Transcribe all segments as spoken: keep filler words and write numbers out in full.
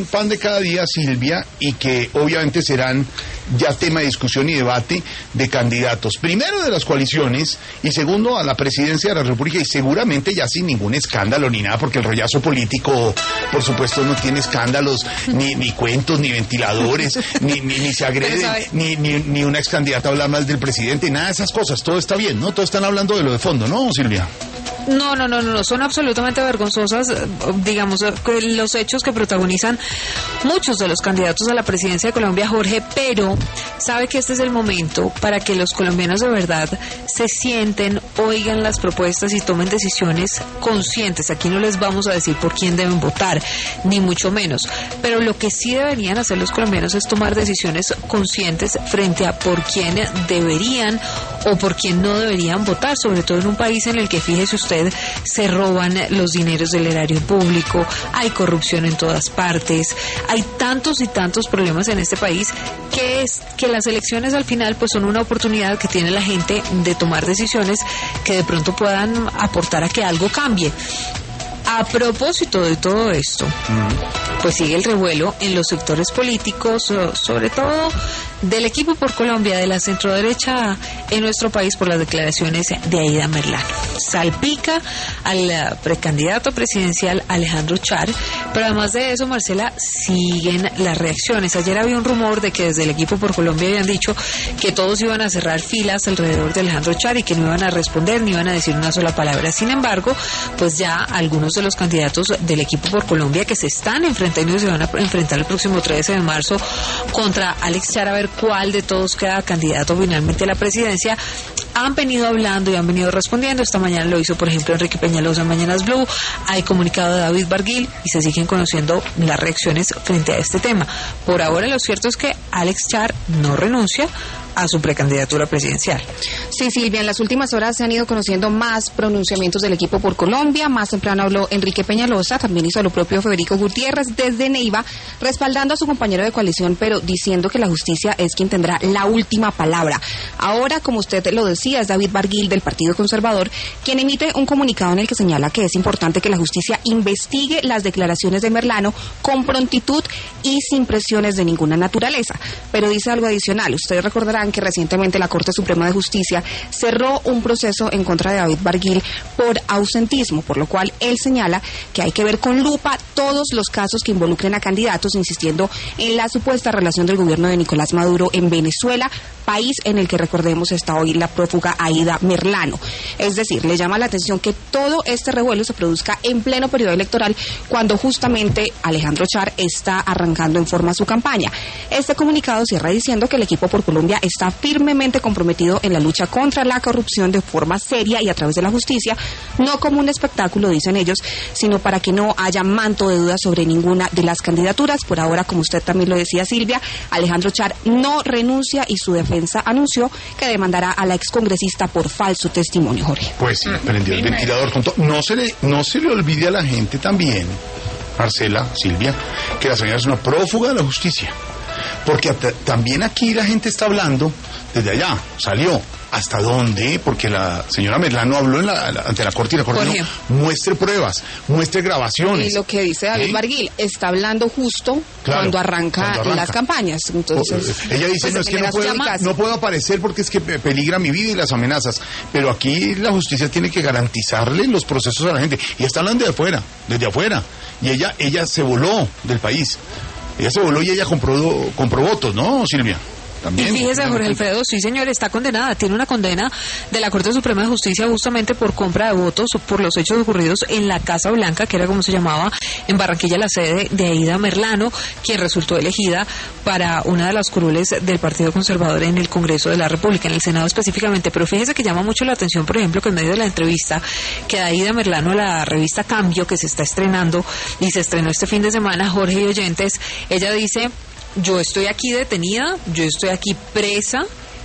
son pan de cada día, Silvia, y que obviamente serán ya tema de discusión y debate de candidatos. Primero de las coaliciones y segundo a la presidencia de la República, y seguramente ya sin ningún escándalo ni nada, porque el rollazo político, por supuesto, no tiene escándalos, ni, ni cuentos, ni ventiladores, ni, ni, ni se agrede, ni, ni, ni una ex candidata habla mal del presidente, nada de esas cosas. Todo está bien, ¿no? Todos están hablando de lo de fondo, ¿no, Silvia? No, no, no, no, son absolutamente vergonzosas, digamos, los hechos que protagonizan muchos de los candidatos a la presidencia de Colombia, Jorge, pero sabe que este es el momento para que los colombianos de verdad se sienten, oigan las propuestas y tomen decisiones conscientes. Aquí no les vamos a decir por quién deben votar, ni mucho menos, pero lo que sí deberían hacer los colombianos es tomar decisiones conscientes frente a por quién deberían o por quién no deberían votar, sobre todo en un país en el que, fíjese usted, se roban los dineros del erario público, hay corrupción en todas partes, hay tantos y tantos problemas en este país que es que las elecciones al final pues son una oportunidad que tiene la gente de tomar decisiones que de pronto puedan aportar a que algo cambie. A propósito de todo esto, pues sigue el revuelo en los sectores políticos, sobre todo del equipo por Colombia, de la centroderecha en nuestro país, por las declaraciones de Aída Merlano. Salpica al precandidato presidencial Alejandro Char, pero además de eso, Marcela, siguen las reacciones. Ayer había un rumor de que desde el equipo por Colombia habían dicho que todos iban a cerrar filas alrededor de Alejandro Char y que no iban a responder ni iban a decir una sola palabra. Sin embargo, pues ya algunos de los candidatos del equipo por Colombia que se están enfrentando y se van a enfrentar el próximo trece de marzo contra Alex Char, a ver cuál de todos queda candidato finalmente a la presidencia, han venido hablando y han venido respondiendo. Esta mañana lo hizo, por ejemplo, Enrique Peñalosa en Mañanas Blue, hay comunicado de David Barguil y se siguen conociendo las reacciones frente a este tema. Por ahora lo cierto es que Alex Char no renuncia a su precandidatura presidencial. Sí, Silvia, en las últimas horas se han ido conociendo más pronunciamientos del equipo por Colombia. Más temprano habló Enrique Peñalosa, también hizo lo propio Federico Gutiérrez desde Neiva, respaldando a su compañero de coalición, pero diciendo que la justicia es quien tendrá la última palabra. Ahora, como usted lo decía, es David Barguil del Partido Conservador quien emite un comunicado en el que señala que es importante que la justicia investigue las declaraciones de Merlano con prontitud y sin presiones de ninguna naturaleza. Pero dice algo adicional. Ustedes recordarán que recientemente la Corte Suprema de Justicia cerró un proceso en contra de David Barguil por ausentismo, por lo cual él señala que hay que ver con lupa todos los casos que involucren a candidatos, insistiendo en la supuesta relación del gobierno de Nicolás Maduro en Venezuela, país en el que, recordemos, está hoy la prófuga Aída Merlano. Es decir, le llama la atención que todo este revuelo se produzca en pleno periodo electoral, cuando justamente Alejandro Char está arrancando en forma su campaña. Este comunicado cierra diciendo que el equipo por Colombia está firmemente comprometido en la lucha contra la corrupción de forma seria y a través de la justicia, no como un espectáculo, dicen ellos, sino para que no haya manto de dudas sobre ninguna de las candidaturas. Por ahora, como usted también lo decía, Silvia, Alejandro Char no renuncia y su defensa anunció que demandará a la excongresista por falso testimonio, Jorge. Pues sí, prendió el ventilador con todo. No se le, no se le olvide a la gente también, Marcela, Silvia, que la señora es una prófuga de la justicia. Porque también aquí la gente está hablando desde allá, salió. ¿Hasta dónde? Porque la señora Merlano habló en la, ante la Corte y la Corte no, muestre pruebas, muestre grabaciones. Y lo que dice David ¿Eh? Barguil, está hablando justo claro, cuando, arranca cuando arranca las campañas. Entonces, ella dice, pues, no es que no puedo, no puedo aparecer porque es que peligra mi vida y las amenazas. Pero aquí la justicia tiene que garantizarle los procesos a la gente. Y está hablando de afuera, desde afuera. Y ella, ella se voló del país. Ella se voló y ella compró, compró votos, ¿no, Silvia? También, y fíjese, Jorge Alfredo, sí señor, está condenada, tiene una condena de la Corte Suprema de Justicia justamente por compra de votos por los hechos ocurridos en la Casa Blanca, que era como se llamaba en Barranquilla la sede de Aída Merlano, quien resultó elegida para una de las curules del Partido Conservador en el Congreso de la República, en el Senado específicamente. Pero fíjese que llama mucho la atención, por ejemplo, que en medio de la entrevista que da Aída Merlano a la revista Cambio, que se está estrenando y se estrenó este fin de semana, Jorge y oyentes, ella dice: yo estoy aquí detenida, yo estoy aquí presa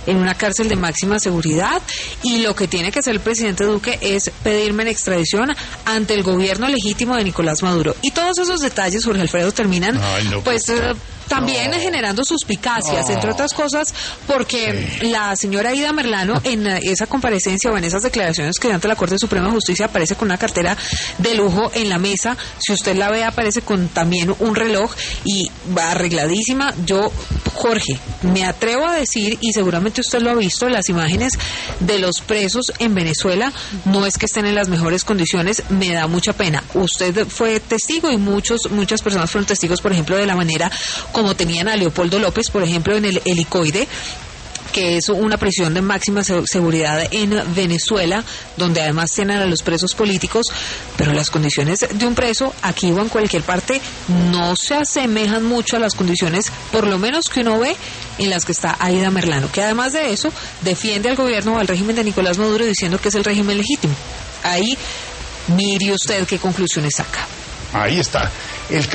en una cárcel de máxima seguridad, y lo que tiene que hacer el presidente Duque es pedirme en extradición ante el gobierno legítimo de Nicolás Maduro. Y todos esos detalles, Jorge Alfredo, terminan Ay, no, pues eh, también no. generando suspicacias, no. entre otras cosas, porque sí. la señora Ida Merlano en esa comparecencia o en esas declaraciones que dio ante la Corte Suprema de Justicia aparece con una cartera de lujo en la mesa. Si usted la ve, aparece con también un reloj y va arregladísima. Yo, Jorge, me atrevo a decir, y seguramente usted lo ha visto, las imágenes de los presos en Venezuela no es que estén en las mejores condiciones. Me da mucha pena. Usted fue testigo y muchos muchas personas fueron testigos, por ejemplo, de la manera como tenían a Leopoldo López, por ejemplo, en el helicoide, que es una prisión de máxima seguridad en Venezuela, donde además tienen a los presos políticos, pero las condiciones de un preso aquí o en cualquier parte no se asemejan mucho a las condiciones, por lo menos que uno ve en las que está Aida Merlano, que además de eso defiende al gobierno o al régimen de Nicolás Maduro diciendo que es el régimen legítimo. Ahí mire usted qué conclusiones saca. Ahí está. El